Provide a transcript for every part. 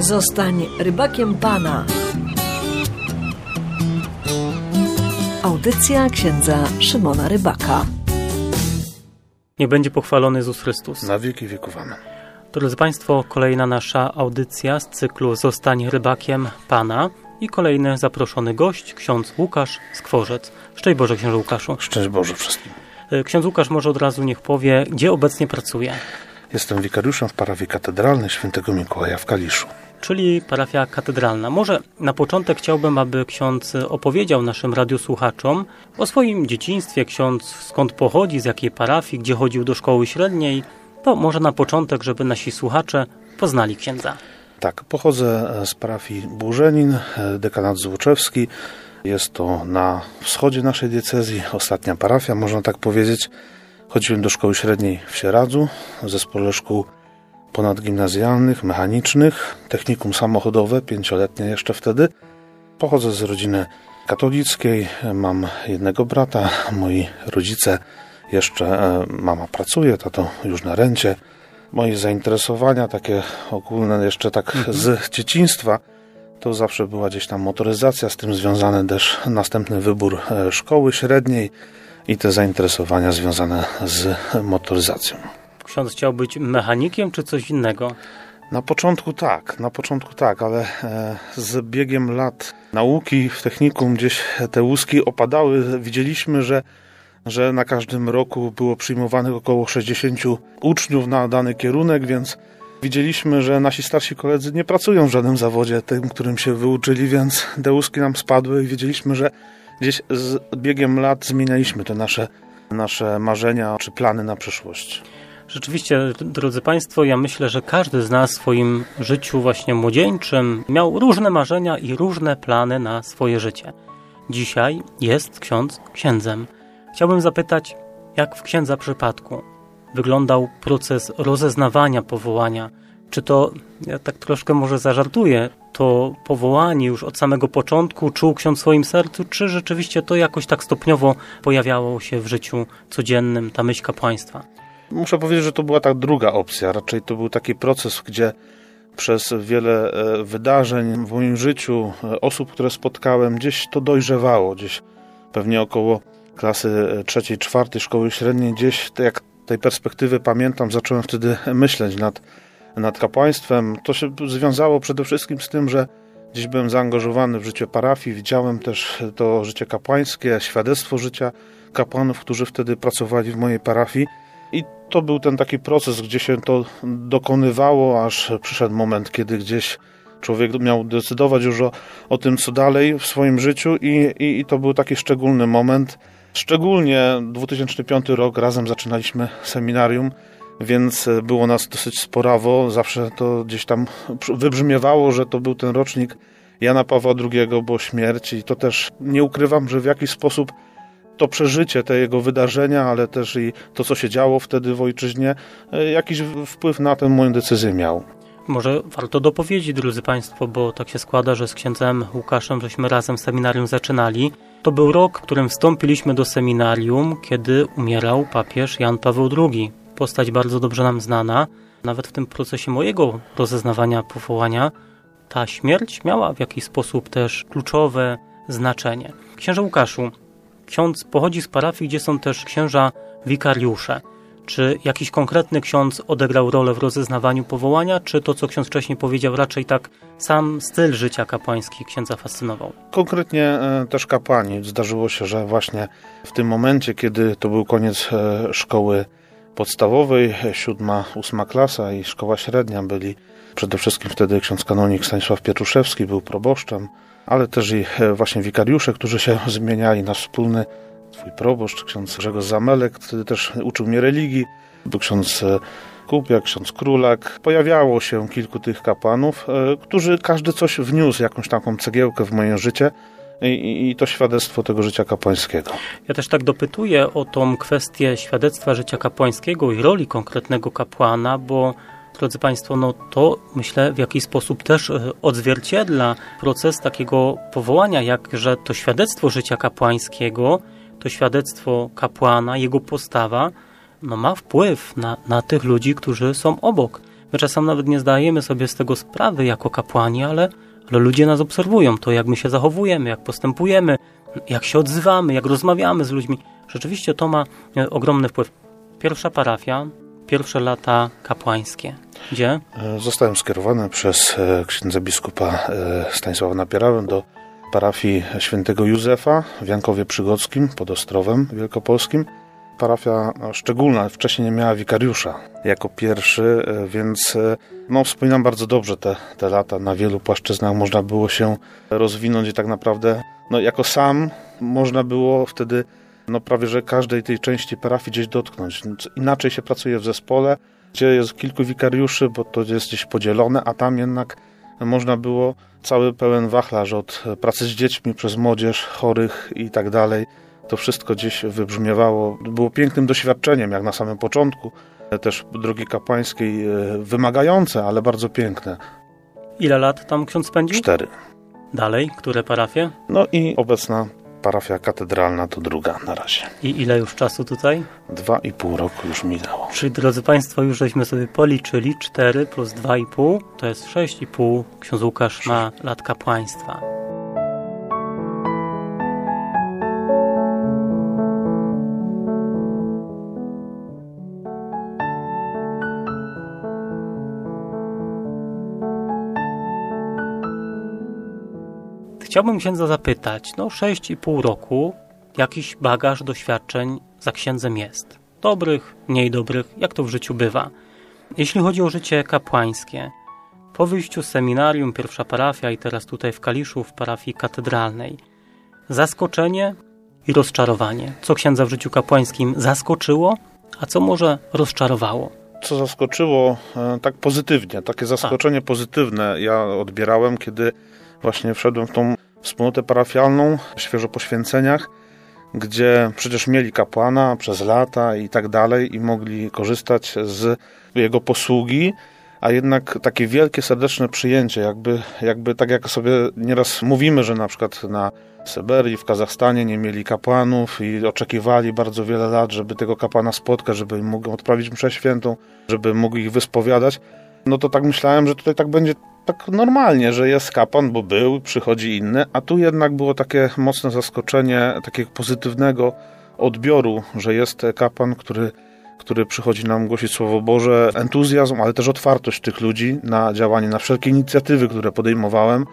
Zostań rybakiem Pana. Audycja księdza Szymona Rybaka. Niech będzie pochwalony Jezus Chrystus. Na wieki wieków. Amen. Drodzy Państwo, kolejna nasza audycja z cyklu Zostań rybakiem Pana i kolejny zaproszony gość, ksiądz Łukasz Skworzec. Szczęść Boże, księże Łukaszu. Szczęść Boże wszystkim. Ksiądz Łukasz może od razu niech powie, gdzie obecnie pracuje. Jestem wikariuszem w parafii katedralnej Świętego Mikołaja w Kaliszu. Czyli parafia katedralna. Może na początek chciałbym, aby ksiądz opowiedział naszym radiosłuchaczom o swoim dzieciństwie. Ksiądz skąd pochodzi, z jakiej parafii, gdzie chodził do szkoły średniej. To może na początek, żeby nasi słuchacze poznali księdza. Tak, pochodzę z parafii Burzenin, dekanat złoczewski. Jest to na wschodzie naszej diecezji, ostatnia parafia, można tak powiedzieć. Chodziłem do szkoły średniej w Sieradzu, w zespole szkół ponadgimnazjalnych, mechanicznych, technikum samochodowe, 5-letnie jeszcze wtedy. Pochodzę z rodziny katolickiej, mam jednego brata, moi rodzice jeszcze, mama pracuje, tato już na rencie. Moje zainteresowania takie ogólne jeszcze tak z dzieciństwa to zawsze była gdzieś tam motoryzacja, z tym związany też następny wybór szkoły średniej i te zainteresowania związane z motoryzacją. Ksiądz chciał być mechanikiem czy coś innego? Na początku tak, ale z biegiem lat nauki w technikum gdzieś te łuski opadały. Widzieliśmy, że na każdym roku było przyjmowanych około 60 uczniów na dany kierunek, więc widzieliśmy, że nasi starsi koledzy nie pracują w żadnym zawodzie tym, którym się wyuczyli, więc te łuski nam spadły i wiedzieliśmy, że gdzieś z biegiem lat zmienialiśmy te nasze marzenia czy plany na przyszłość. Rzeczywiście, drodzy Państwo, ja myślę, że każdy z nas w swoim życiu właśnie młodzieńczym miał różne marzenia i różne plany na swoje życie. Dzisiaj jest ksiądz księdzem. Chciałbym zapytać, jak w księdza przypadku wyglądał proces rozeznawania powołania? Czy to, ja tak troszkę może zażartuję, to powołanie już od samego początku czuł ksiądz w swoim sercu, czy rzeczywiście to jakoś tak stopniowo pojawiało się w życiu codziennym, ta myśl kapłaństwa? Muszę powiedzieć, że to była ta druga opcja. Raczej to był taki proces, gdzie przez wiele wydarzeń w moim życiu, osób, które spotkałem, gdzieś to dojrzewało. Gdzieś pewnie około klasy 3., 4. szkoły średniej, gdzieś jak tej perspektywy pamiętam, zacząłem wtedy myśleć nad kapłaństwem. To się związało przede wszystkim z tym, że gdzieś byłem zaangażowany w życie parafii, widziałem też to życie kapłańskie, świadectwo życia kapłanów, którzy wtedy pracowali w mojej parafii. I to był ten taki proces, gdzie się to dokonywało, aż przyszedł moment, kiedy gdzieś człowiek miał decydować już o tym, co dalej w swoim życiu i to był taki szczególny moment. Szczególnie 2005 rok, razem zaczynaliśmy seminarium, więc było nas dosyć sporawo. Zawsze to gdzieś tam wybrzmiewało, że to był ten rocznik Jana Pawła II, bo śmierć i to też nie ukrywam, że w jakiś sposób to przeżycie, te jego wydarzenia, ale też i to, co się działo wtedy w ojczyźnie, jakiś wpływ na tę moją decyzję miał. Może warto dopowiedzieć, drodzy Państwo, bo tak się składa, że z księdzem Łukaszem żeśmy razem seminarium zaczynali. To był rok, w którym wstąpiliśmy do seminarium, kiedy umierał papież Jan Paweł II. Postać bardzo dobrze nam znana. Nawet w tym procesie mojego rozeznawania powołania ta śmierć miała w jakiś sposób też kluczowe znaczenie. Księże Łukaszu, ksiądz pochodzi z parafii, gdzie są też księża wikariusze. Czy jakiś konkretny ksiądz odegrał rolę w rozeznawaniu powołania, czy to, co ksiądz wcześniej powiedział, raczej tak sam styl życia kapłański księdza fascynował? Konkretnie też kapłani. Zdarzyło się, że właśnie w tym momencie, kiedy to był koniec szkoły podstawowej, 7., 8. klasa i szkoła średnia, byli przede wszystkim wtedy ksiądz kanonik Stanisław Pietruszewski był proboszczem, ale też i właśnie wikariusze, którzy się zmieniali, nasz wspólny swój proboszcz, ksiądz Grzegorz Zamelek, wtedy też uczył mnie religii, był ksiądz Kupiak, ksiądz Królak. Pojawiało się kilku tych kapłanów, którzy każdy coś wniósł, jakąś taką cegiełkę w moje życie i to świadectwo tego życia kapłańskiego. Ja też tak dopytuję o tą kwestię świadectwa życia kapłańskiego i roli konkretnego kapłana, bo drodzy Państwo, no to myślę w jakiś sposób też odzwierciedla proces takiego powołania, jakże to świadectwo życia kapłańskiego, to świadectwo kapłana, jego postawa, no ma wpływ na tych ludzi, którzy są obok. My czasem nawet nie zdajemy sobie z tego sprawy jako kapłani, ale ludzie nas obserwują, to jak my się zachowujemy, jak postępujemy, jak się odzywamy, jak rozmawiamy z ludźmi. Rzeczywiście to ma ogromny wpływ. Pierwsza parafia, pierwsze lata kapłańskie. Gdzie? Zostałem skierowany przez księdza biskupa Stanisława Napierawę do parafii świętego Józefa w Jankowie Przygodzkim pod Ostrowem Wielkopolskim. Parafia szczególna, wcześniej nie miała wikariusza jako pierwszy, więc wspominam bardzo dobrze te lata. Na wielu płaszczyznach można było się rozwinąć i tak naprawdę jako sam można było wtedy prawie że każdej tej części parafii gdzieś dotknąć. Inaczej się pracuje w zespole, gdzie jest kilku wikariuszy, bo to jest gdzieś podzielone, a tam jednak można było cały pełen wachlarz od pracy z dziećmi przez młodzież, chorych i tak dalej. To wszystko gdzieś wybrzmiewało. Było pięknym doświadczeniem, jak na samym początku. Też drogi kapłańskiej wymagające, ale bardzo piękne. Ile lat tam ksiądz spędził? 4. Dalej, które parafie? I obecna parafia katedralna to druga na razie. I ile już czasu tutaj? 2,5 roku już minęło. Czyli drodzy Państwo, już żeśmy sobie policzyli 4 plus 2,5 to jest 6,5 ksiądz Łukasz ma lat kapłaństwa. Chciałbym księdza zapytać, 6,5 roku, jakiś bagaż doświadczeń za księdzem jest. Dobrych, mniej dobrych, jak to w życiu bywa. Jeśli chodzi o życie kapłańskie, po wyjściu z seminarium, pierwsza parafia i teraz tutaj w Kaliszu, w parafii katedralnej, zaskoczenie i rozczarowanie. Co księdza w życiu kapłańskim zaskoczyło, a co może rozczarowało? Co zaskoczyło tak pozytywnie, takie zaskoczenie pozytywne ja odbierałem, kiedy właśnie wszedłem w tą wspólnotę parafialną, świeżo po święceniach, gdzie przecież mieli kapłana przez lata i tak dalej i mogli korzystać z jego posługi, a jednak takie wielkie, serdeczne przyjęcie, jakby tak jak sobie nieraz mówimy, że na przykład na Syberii, w Kazachstanie nie mieli kapłanów i oczekiwali bardzo wiele lat, żeby tego kapłana spotkać, żeby im mógł odprawić mszę świętą, żeby mógł ich wyspowiadać. To tak myślałem, że tutaj tak będzie tak normalnie, że jest kapłan, bo przychodzi inny, a tu jednak było takie mocne zaskoczenie takiego pozytywnego odbioru, że jest kapłan, który przychodzi nam głosić Słowo Boże, entuzjazm, ale też otwartość tych ludzi na działanie, na wszelkie inicjatywy, które podejmowałem.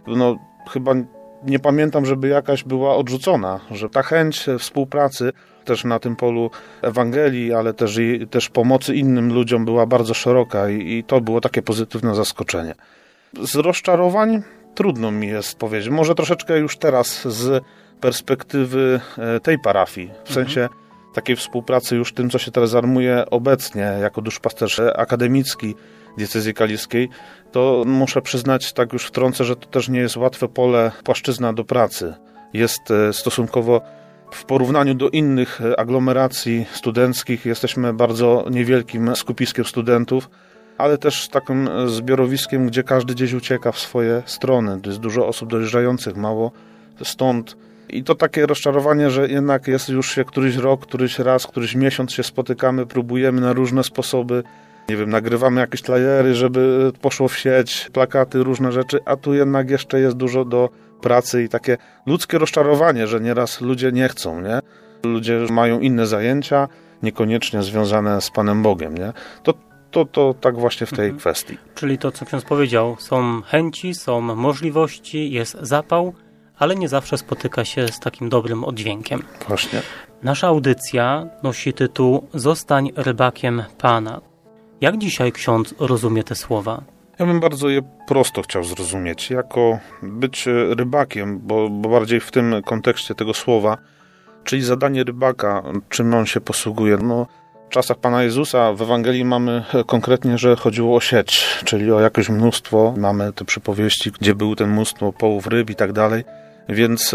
Chyba nie pamiętam, żeby jakaś była odrzucona, że ta chęć współpracy też na tym polu Ewangelii, ale też pomocy innym ludziom była bardzo szeroka i to było takie pozytywne zaskoczenie. Z rozczarowań trudno mi jest powiedzieć. Może troszeczkę już teraz z perspektywy tej parafii, w sensie takiej współpracy już tym, co się teraz zajmuje obecnie jako duszpasterz akademicki diecezji kaliskiej, to muszę przyznać, tak już wtrącę, że to też nie jest łatwe pole, płaszczyzna do pracy. Jest stosunkowo w porównaniu do innych aglomeracji studenckich, jesteśmy bardzo niewielkim skupiskiem studentów, ale też takim zbiorowiskiem, gdzie każdy gdzieś ucieka w swoje strony. To jest dużo osób dojeżdżających, mało stąd. I to takie rozczarowanie, że jednak jest już się któryś rok, któryś miesiąc się spotykamy, próbujemy na różne sposoby. Nie wiem, nagrywamy jakieś flyery, żeby poszło w sieć, plakaty, różne rzeczy, a tu jednak jeszcze jest dużo do pracy i takie ludzkie rozczarowanie, że nieraz ludzie nie chcą, nie? Ludzie mają inne zajęcia, niekoniecznie związane z Panem Bogiem, nie? To tak właśnie w tej kwestii. Czyli to, co ksiądz powiedział, są chęci, są możliwości, jest zapał, ale nie zawsze spotyka się z takim dobrym oddźwiękiem. Właśnie. Nasza audycja nosi tytuł Zostań rybakiem Pana. Jak dzisiaj ksiądz rozumie te słowa? Ja bym bardzo je prosto chciał zrozumieć. Jako być rybakiem, bo bardziej w tym kontekście tego słowa, czyli zadanie rybaka, czym on się posługuje. W czasach Pana Jezusa w Ewangelii mamy konkretnie, że chodziło o sieć, czyli o jakieś mnóstwo. Mamy te przypowieści, gdzie był ten mnóstwo połów ryb i tak dalej. Więc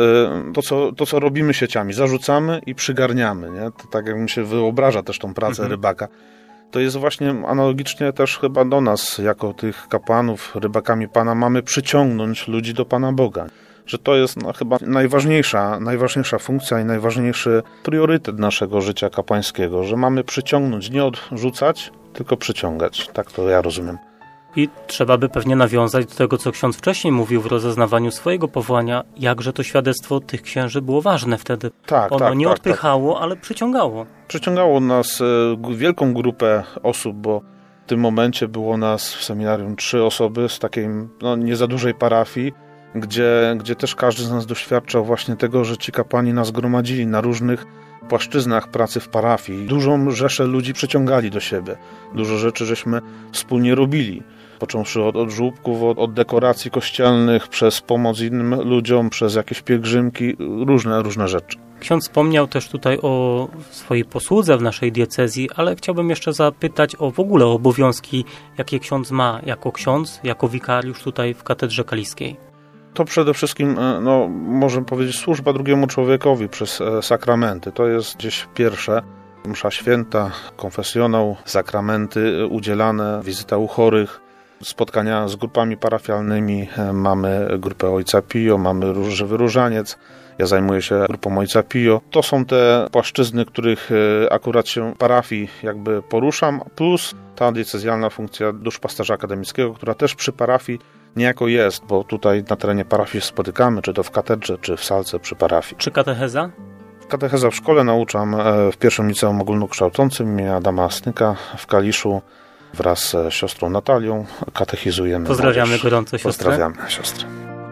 to, co robimy sieciami, zarzucamy i przygarniamy. Nie? To tak jak mi się wyobraża też tą pracę rybaka. To jest właśnie analogicznie też chyba do nas, jako tych kapłanów, rybakami Pana, mamy przyciągnąć ludzi do Pana Boga. że to jest chyba najważniejsza funkcja i najważniejszy priorytet naszego życia kapłańskiego, że mamy przyciągnąć, nie odrzucać, tylko przyciągać. Tak to ja rozumiem. I trzeba by pewnie nawiązać do tego, co ksiądz wcześniej mówił w rozeznawaniu swojego powołania, jakże to świadectwo tych księży było ważne wtedy. Ono nie odpychało, ale przyciągało. Przyciągało nas wielką grupę osób, bo w tym momencie było nas w seminarium 3 osoby z takiej nie za dużej parafii, gdzie też każdy z nas doświadczał właśnie tego, że ci kapłani nas gromadzili na różnych płaszczyznach pracy w parafii. Dużą rzeszę ludzi przyciągali do siebie. Dużo rzeczy żeśmy wspólnie robili. Począwszy od żłóbków, od dekoracji kościelnych, przez pomoc innym ludziom, przez jakieś pielgrzymki, różne rzeczy. Ksiądz wspomniał też tutaj o swojej posłudze w naszej diecezji, ale chciałbym jeszcze zapytać w ogóle o obowiązki, jakie ksiądz ma jako ksiądz, jako wikariusz tutaj w Katedrze Kaliskiej. To przede wszystkim, możemy powiedzieć, służba drugiemu człowiekowi przez sakramenty. To jest gdzieś pierwsze. Msza święta, konfesjonał, sakramenty udzielane, wizyta u chorych, spotkania z grupami parafialnymi. Mamy grupę Ojca Pio, mamy Żywy Różaniec. Ja zajmuję się grupą Ojca Pio. To są te płaszczyzny, których akurat się parafii jakby poruszam, plus ta diecezjalna funkcja duszpasterza akademickiego, która też przy parafii niejako jest, bo tutaj na terenie parafii się spotykamy, czy to w katedrze, czy w salce przy parafii. Czy katecheza? Katecheza w szkole nauczam w pierwszym liceum ogólnokształcącym imienia Adama Asnyka w Kaliszu. Wraz z siostrą Natalią katechizujemy. Pozdrawiamy gorąco siostrę. Pozdrawiamy siostrę.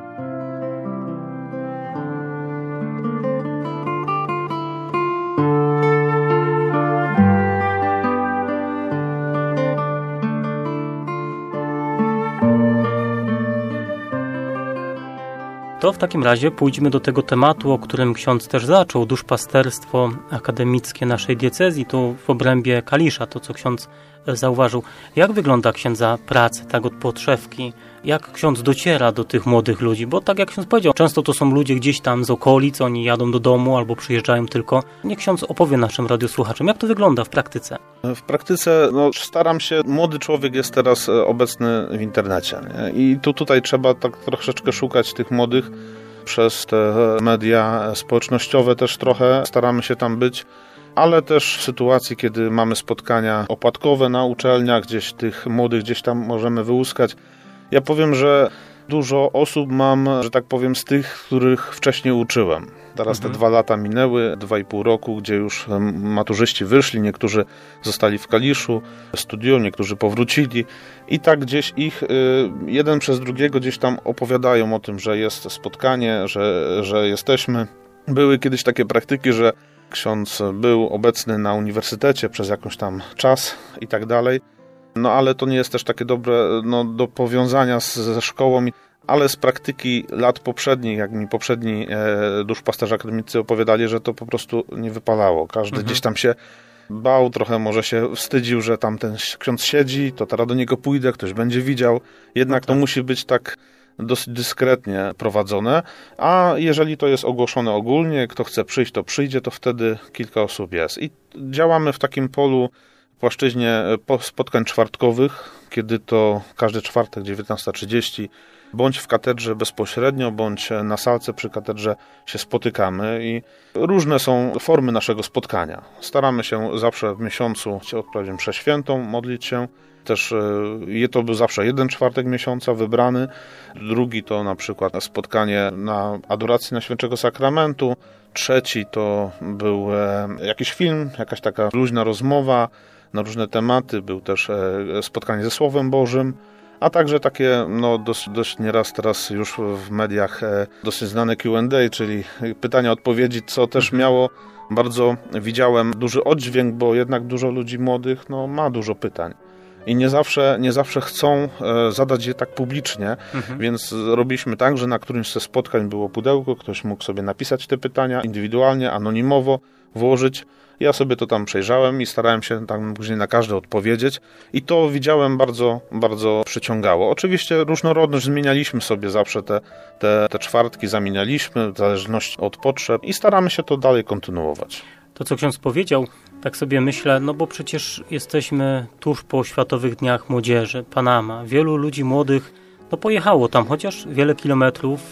To w takim razie pójdźmy do tego tematu, o którym ksiądz też zaczął, duszpasterstwo akademickie naszej diecezji, tu w obrębie Kalisza, to co ksiądz zauważył. Jak wygląda księdza praca, tak od podszewki? Jak ksiądz dociera do tych młodych ludzi? Bo tak jak ksiądz powiedział, często to są ludzie gdzieś tam z okolic, oni jadą do domu albo przyjeżdżają tylko. Niech ksiądz opowie naszym radiosłuchaczom, jak to wygląda w praktyce? W praktyce staram się, młody człowiek jest teraz obecny w internecie, nie? I tutaj trzeba tak troszeczkę szukać tych młodych przez te media społecznościowe też trochę staramy się tam być. Ale też w sytuacji, kiedy mamy spotkania opłatkowe na uczelniach, gdzieś tych młodych gdzieś tam możemy wyłuskać. Ja powiem, że dużo osób mam, że tak powiem, z tych, których wcześniej uczyłem. Teraz te 2 lata minęły, 2,5 roku, gdzie już maturzyści wyszli, niektórzy zostali w Kaliszu, studiują, niektórzy powrócili i tak gdzieś ich jeden przez drugiego gdzieś tam opowiadają o tym, że jest spotkanie, że jesteśmy. Były kiedyś takie praktyki, że ksiądz był obecny na uniwersytecie przez jakiś tam czas i tak dalej. Ale to nie jest też takie dobre do powiązania ze szkołą, ale z praktyki lat poprzednich, jak mi poprzedni duszpasterze akademicy opowiadali, że to po prostu nie wypalało. Każdy gdzieś tam się bał, trochę może się wstydził, że tam ten ksiądz siedzi, to teraz do niego pójdę, ktoś będzie widział. Jednak to musi być tak dosyć dyskretnie prowadzone, a jeżeli to jest ogłoszone ogólnie, kto chce przyjść, to przyjdzie, to wtedy kilka osób jest. I działamy w takim polu, płaszczyźnie spotkań czwartkowych, kiedy to każdy czwartek 19:30 bądź w katedrze bezpośrednio, bądź na salce przy katedrze się spotykamy i różne są formy naszego spotkania. Staramy się zawsze w miesiącu odprawić mszę świętą, modlić się. Też to był zawsze jeden czwartek miesiąca wybrany, drugi to na przykład spotkanie na adoracji Najświętszego Sakramentu, trzeci to był jakiś film, jakaś taka luźna rozmowa na różne tematy, był też spotkanie ze Słowem Bożym, a także takie dość nieraz teraz już w mediach dosyć znane Q&A, czyli pytania, odpowiedzi, co też miało widziałem duży oddźwięk, bo jednak dużo ludzi młodych ma dużo pytań. I nie zawsze chcą zadać je tak publicznie, więc robiliśmy tak, że na którymś ze spotkań było pudełko, ktoś mógł sobie napisać te pytania indywidualnie, anonimowo, włożyć. Ja sobie to tam przejrzałem i starałem się tam później na każde odpowiedzieć i to widziałem bardzo, bardzo przyciągało. Oczywiście różnorodność zmienialiśmy sobie zawsze te czwartki, zamienialiśmy w zależności od potrzeb i staramy się to dalej kontynuować. To, co ksiądz powiedział, tak sobie myślę, bo przecież jesteśmy tuż po Światowych Dniach Młodzieży, Panama. Wielu ludzi młodych pojechało tam, chociaż wiele kilometrów,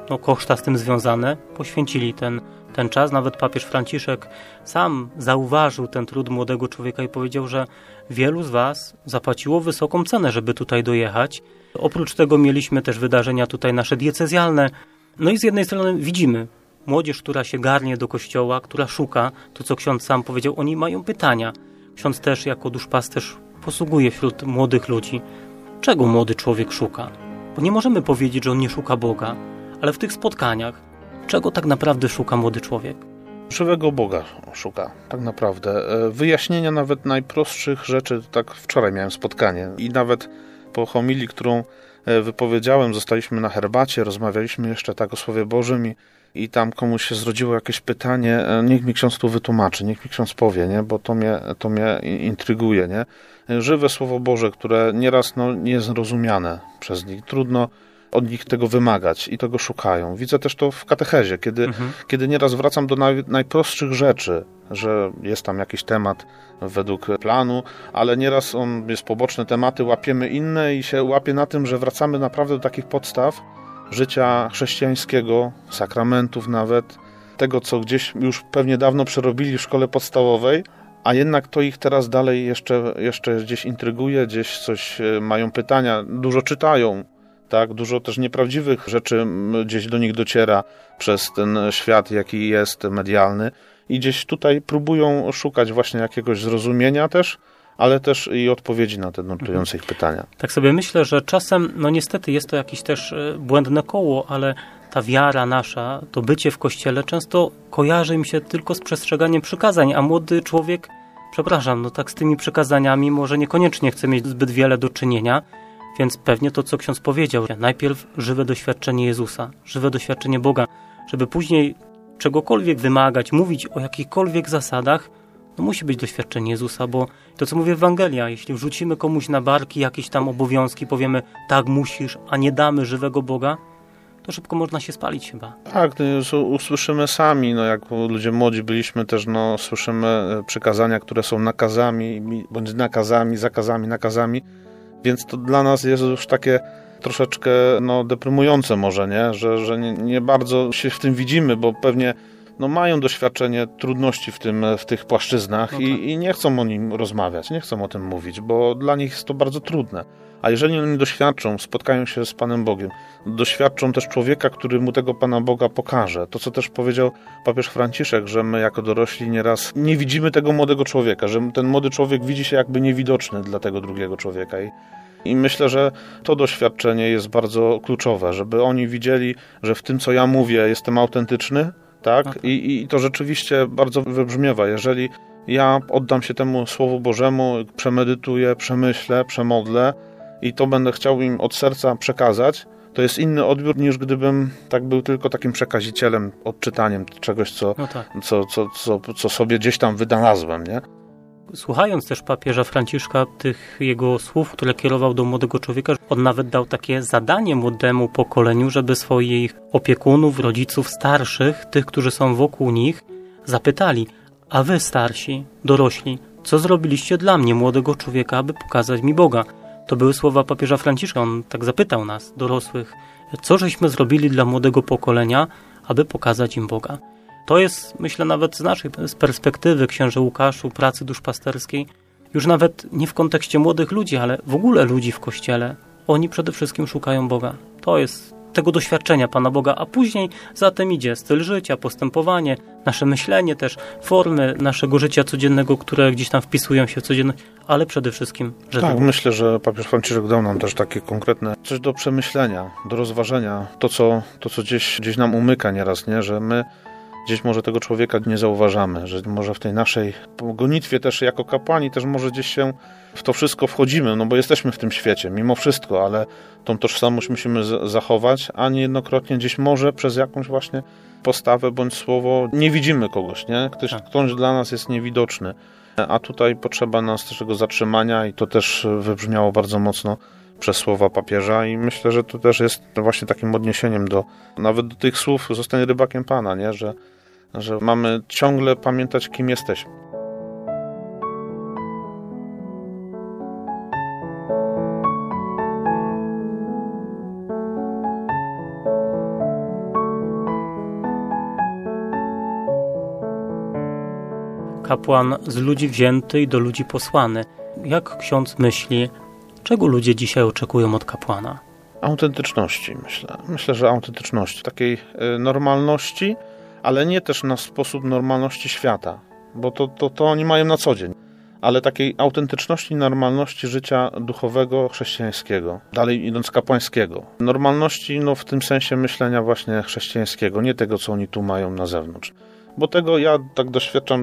koszta z tym związane, poświęcili ten czas. Nawet papież Franciszek sam zauważył ten trud młodego człowieka i powiedział, że wielu z was zapłaciło wysoką cenę, żeby tutaj dojechać. Oprócz tego mieliśmy też wydarzenia tutaj nasze diecezjalne. No i z jednej strony widzimy młodzież, która się garnie do kościoła, która szuka, to co ksiądz sam powiedział, oni mają pytania. Ksiądz też jako duszpasterz posługuje wśród młodych ludzi. Czego młody człowiek szuka? Bo nie możemy powiedzieć, że on nie szuka Boga, ale w tych spotkaniach, czego tak naprawdę szuka młody człowiek? Żywego Boga szuka, tak naprawdę. Wyjaśnienia nawet najprostszych rzeczy. Tak wczoraj miałem spotkanie i nawet po homilii, którą wypowiedziałem, zostaliśmy na herbacie, rozmawialiśmy jeszcze tak o Słowie Bożym i tam komuś się zrodziło jakieś pytanie, niech mi ksiądz tu wytłumaczy, niech mi ksiądz powie, nie? Bo to mnie intryguje. Nie? Żywe Słowo Boże, które nieraz nie jest rozumiane przez nich. Trudno od nich tego wymagać i tego szukają. Widzę też to w katechezie, kiedy nieraz wracam do najprostszych rzeczy, że jest tam jakiś temat według planu, ale nieraz jest poboczne tematy, łapiemy inne i się łapie na tym, że wracamy naprawdę do takich podstaw życia chrześcijańskiego, sakramentów nawet, tego, co gdzieś już pewnie dawno przerobili w szkole podstawowej, a jednak to ich teraz dalej jeszcze gdzieś intryguje, gdzieś coś mają pytania, dużo czytają, tak, dużo też nieprawdziwych rzeczy gdzieś do nich dociera przez ten świat, jaki jest medialny i gdzieś tutaj próbują szukać właśnie jakiegoś zrozumienia też, ale też i odpowiedzi na te nurtujące ich pytania. Tak sobie myślę, że czasem, niestety jest to jakieś też błędne koło, ale ta wiara nasza, to bycie w Kościele często kojarzy im się tylko z przestrzeganiem przykazań, a młody człowiek, tak z tymi przykazaniami może niekoniecznie chce mieć zbyt wiele do czynienia, więc pewnie to, co ksiądz powiedział, najpierw żywe doświadczenie Jezusa, żywe doświadczenie Boga, żeby później czegokolwiek wymagać, mówić o jakichkolwiek zasadach, musi być doświadczenie Jezusa, bo to, co mówi Ewangelia, jeśli wrzucimy komuś na barki jakieś tam obowiązki, powiemy, tak musisz, a nie damy żywego Boga, to szybko można się spalić chyba. Tak, usłyszymy sami, jak ludzie młodzi byliśmy też, słyszymy przykazania, które są nakazami, bądź nakazami, więc to dla nas jest już takie troszeczkę deprymujące może, nie? Że nie bardzo się w tym widzimy, bo pewnie mają doświadczenie trudności w tych płaszczyznach i nie chcą o nim rozmawiać, nie chcą o tym mówić, bo dla nich jest to bardzo trudne. A jeżeli oni doświadczą, spotkają się z Panem Bogiem, doświadczą też człowieka, który mu tego Pana Boga pokaże. To, co też powiedział papież Franciszek, że my jako dorośli nieraz nie widzimy tego młodego człowieka, że ten młody człowiek widzi się jakby niewidoczny dla tego drugiego człowieka. I myślę, że to doświadczenie jest bardzo kluczowe, żeby oni widzieli, że w tym, co ja mówię, jestem autentyczny, tak? I to rzeczywiście bardzo wybrzmiewa. Jeżeli ja oddam się temu Słowu Bożemu, przemedytuję, przemyślę, przemodlę i to będę chciał im od serca przekazać, to jest inny odbiór, niż gdybym był tylko takim przekazicielem, odczytaniem czegoś, co sobie gdzieś tam wynalazłem, nie? Słuchając też papieża Franciszka, tych jego słów, które kierował do młodego człowieka, on nawet dał takie zadanie młodemu pokoleniu, żeby swoich opiekunów, rodziców starszych, tych, którzy są wokół nich, zapytali, a wy starsi, dorośli, co zrobiliście dla mnie, młodego człowieka, aby pokazać mi Boga? To były słowa papieża Franciszka, on tak zapytał nas, dorosłych, co żeśmy zrobili dla młodego pokolenia, aby pokazać im Boga. To jest, myślę, nawet z perspektywy, księże Łukaszu, pracy duszpasterskiej, już nawet nie w kontekście młodych ludzi, ale w ogóle ludzi w Kościele. Oni przede wszystkim szukają Boga. To jest tego doświadczenia Pana Boga, a później za tym idzie styl życia, postępowanie, nasze myślenie też, formy naszego życia codziennego, które gdzieś tam wpisują się w codzienność, ale przede wszystkim, że tak, myślę, że papież Franciszek dał nam też takie konkretne coś do przemyślenia, do rozważenia. To, co gdzieś nam umyka nieraz, nie? Że my gdzieś może tego człowieka nie zauważamy, że może w tej naszej gonitwie też jako kapłani też może gdzieś się w to wszystko wchodzimy, bo jesteśmy w tym świecie mimo wszystko, ale tą tożsamość musimy zachować, a niejednokrotnie gdzieś może przez jakąś właśnie postawę bądź słowo nie widzimy kogoś, nie? Ktoś dla nas jest niewidoczny, a tutaj potrzeba nas też tego zatrzymania i to też wybrzmiało bardzo mocno przez słowa papieża i myślę, że to też jest właśnie takim odniesieniem nawet do tych słów zostań rybakiem Pana, nie? Że mamy ciągle pamiętać, kim jesteśmy. kapłan z ludzi wzięty i do ludzi posłany. Jak ksiądz myśli, czego ludzie dzisiaj oczekują od kapłana? Autentyczności, myślę. Myślę, że autentyczności, takiej normalności, ale nie też na sposób normalności świata, bo to oni mają na co dzień, ale takiej autentyczności, normalności życia duchowego, chrześcijańskiego, dalej idąc kapłańskiego. Normalności w tym sensie myślenia właśnie chrześcijańskiego, nie tego, co oni tu mają na zewnątrz. Bo tego ja tak doświadczam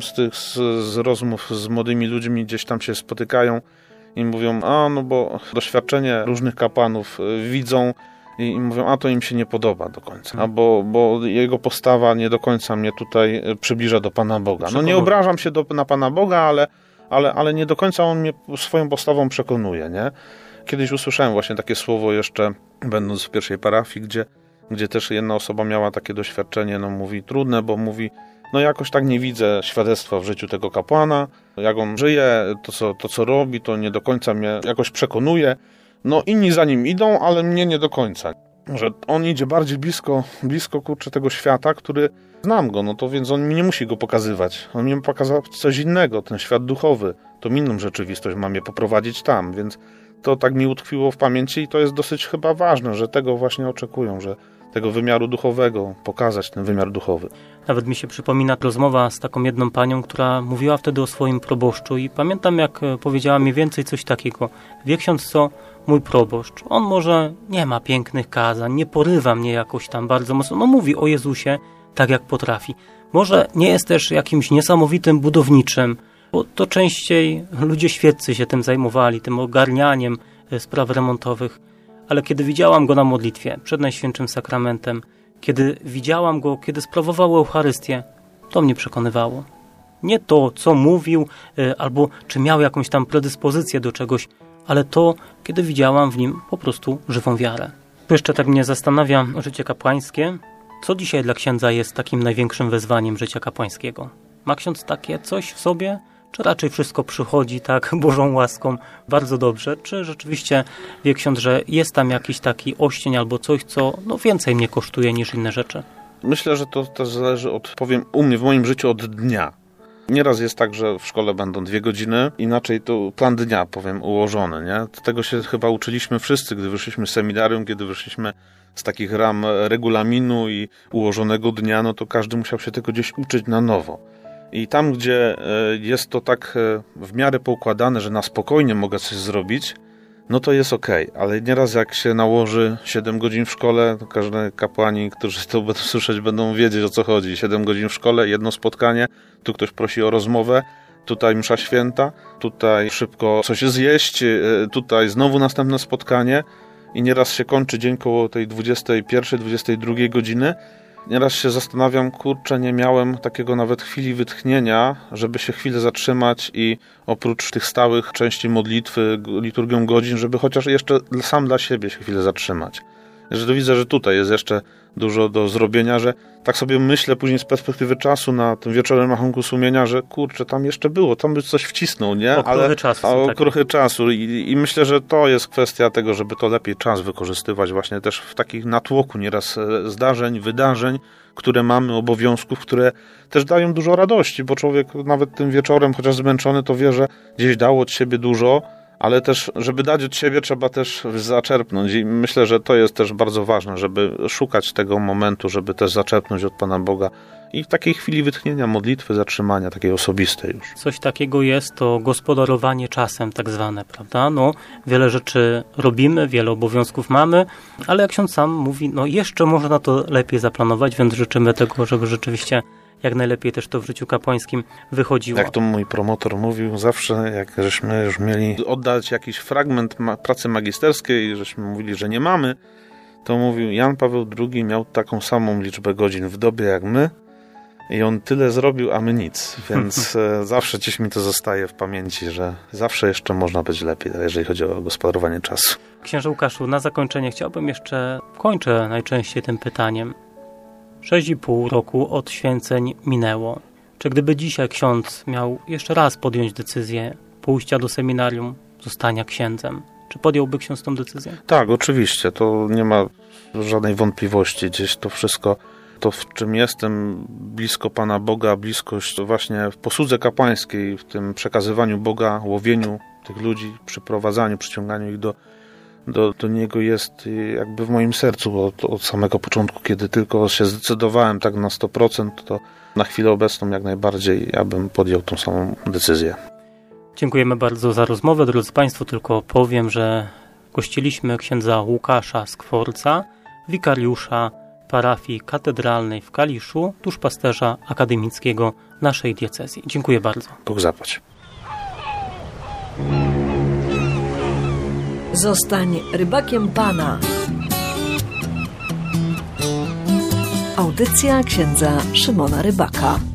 z rozmów z młodymi ludźmi, gdzieś tam się spotykają i mówią, bo doświadczenie różnych kapłanów widzą i mówią, to im się nie podoba do końca, bo jego postawa nie do końca mnie tutaj przybliża do Pana Boga. Nie obrażam się na Pana Boga, ale nie do końca on mnie swoją postawą przekonuje, nie? Kiedyś usłyszałem właśnie takie słowo jeszcze, będąc w pierwszej parafii, gdzie też jedna osoba miała takie doświadczenie, mówi trudne, bo mówi, jakoś tak nie widzę świadectwa w życiu tego kapłana, jak on żyje, to co robi, to nie do końca mnie jakoś przekonuje. Inni za nim idą, ale mnie nie do końca. Że on idzie bardziej blisko tego świata, który znam go, to więc on mi nie musi go pokazywać. On mi pokazał coś innego, ten świat duchowy, tą inną rzeczywistość ma mnie poprowadzić tam, więc to tak mi utkwiło w pamięci i to jest dosyć chyba ważne, że tego właśnie oczekują, że tego wymiaru duchowego, pokazać ten wymiar duchowy. Nawet mi się przypomina rozmowa z taką jedną panią, która mówiła wtedy o swoim proboszczu i pamiętam, jak powiedziała mniej więcej coś takiego. Wie ksiądz co? Mój proboszcz, on może nie ma pięknych kazań, nie porywa mnie jakoś tam bardzo mocno, mówi o Jezusie tak jak potrafi. Może nie jest też jakimś niesamowitym budowniczym, bo to częściej ludzie świeccy się tym zajmowali, tym ogarnianiem spraw remontowych. Ale kiedy widziałam go na modlitwie przed Najświętszym Sakramentem, kiedy widziałam go, kiedy sprawował Eucharystię, to mnie przekonywało. Nie to, co mówił, albo czy miał jakąś tam predyspozycję do czegoś, ale to, kiedy widziałam w nim po prostu żywą wiarę. Jeszcze tak mnie zastanawia życie kapłańskie. Co dzisiaj dla księdza jest takim największym wyzwaniem życia kapłańskiego? Ma ksiądz takie coś w sobie? Czy raczej wszystko przychodzi tak Bożą łaską bardzo dobrze? Czy rzeczywiście wie ksiądz, że jest tam jakiś taki oścień albo coś, co więcej mnie kosztuje niż inne rzeczy? Myślę, że to też zależy u mnie w moim życiu od dnia. Nieraz jest tak, że w szkole będą 2 godziny, inaczej to plan dnia, ułożony, nie? Tego się chyba uczyliśmy wszyscy, gdy wyszliśmy z seminarium, kiedy wyszliśmy z takich ram regulaminu i ułożonego dnia, to każdy musiał się tego gdzieś uczyć na nowo. I tam, gdzie jest to tak w miarę poukładane, że na spokojnie mogę coś zrobić, to jest okej. Ale nieraz jak się nałoży 7 godzin w szkole, to każdy kapłani, którzy to będą słyszeć, będą wiedzieć, o co chodzi. 7 godzin w szkole, jedno spotkanie, tu ktoś prosi o rozmowę, tutaj msza święta, tutaj szybko coś zjeść, tutaj znowu następne spotkanie i nieraz się kończy dzień koło tej 21, 22 godziny. Nieraz się zastanawiam, nie miałem takiego nawet chwili wytchnienia, żeby się chwilę zatrzymać i oprócz tych stałych części modlitwy, liturgią godzin, żeby chociaż jeszcze sam dla siebie się chwilę zatrzymać. Że widzę, że tutaj jest jeszcze dużo do zrobienia, że tak sobie myślę później z perspektywy czasu na tym wieczorem rachunku sumienia, że tam jeszcze było, tam by coś wcisnął, nie? Okruchy czasu. I myślę, że to jest kwestia tego, żeby to lepiej czas wykorzystywać właśnie też w takich natłoku nieraz zdarzeń, wydarzeń, które mamy, obowiązków, które też dają dużo radości, bo człowiek nawet tym wieczorem, chociaż zmęczony, to wie, że gdzieś dał od siebie dużo, ale też, żeby dać od siebie, trzeba też zaczerpnąć i myślę, że to jest też bardzo ważne, żeby szukać tego momentu, żeby też zaczerpnąć od Pana Boga i w takiej chwili wytchnienia, modlitwy, zatrzymania, takiej osobistej już. Coś takiego jest to gospodarowanie czasem tak zwane, prawda? Wiele rzeczy robimy, wiele obowiązków mamy, ale jak ksiądz sam mówi, jeszcze można to lepiej zaplanować, więc życzymy tego, żeby rzeczywiście jak najlepiej też to w życiu kapłańskim wychodziło. Jak to mój promotor mówił zawsze, jak żeśmy już mieli oddać jakiś fragment pracy magisterskiej, żeśmy mówili, że nie mamy, to mówił, Jan Paweł II miał taką samą liczbę godzin w dobie jak my i on tyle zrobił, a my nic. Więc zawsze gdzieś mi to zostaje w pamięci, że zawsze jeszcze można być lepiej, jeżeli chodzi o gospodarowanie czasu. Księże Łukaszu, na zakończenie chciałbym jeszcze, kończę najczęściej tym pytaniem. 6,5 roku od święceń minęło. Czy gdyby dzisiaj ksiądz miał jeszcze raz podjąć decyzję pójścia do seminarium, zostania księdzem, czy podjąłby ksiądz tą decyzję? Tak, oczywiście. To nie ma żadnej wątpliwości. Gdzieś to wszystko To, w czym jestem, blisko Pana Boga, bliskość właśnie w posłudze kapłańskiej, w tym przekazywaniu Boga, łowieniu tych ludzi, przyprowadzaniu, przyciąganiu ich do Niego jest jakby w moim sercu od samego początku, kiedy tylko się zdecydowałem tak na 100%, to na chwilę obecną jak najbardziej ja bym podjął tą samą decyzję. Dziękujemy bardzo za rozmowę. Drodzy Państwo, tylko powiem, że gościliśmy księdza Łukasza Skworca, wikariusza parafii katedralnej w Kaliszu, duszpasterza akademickiego naszej diecezji. Dziękuję bardzo. Bóg zapłać. Zostań rybakiem Pana. Audycja księdza Szymona Rybaka.